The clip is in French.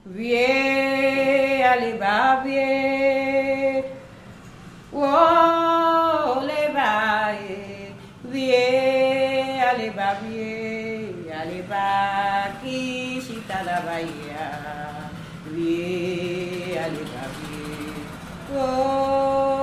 Vie, allez, va, vie. Oh, les bails, vie, allez, va, qui chita la bahia. Vie, allez, va, vie. Oh,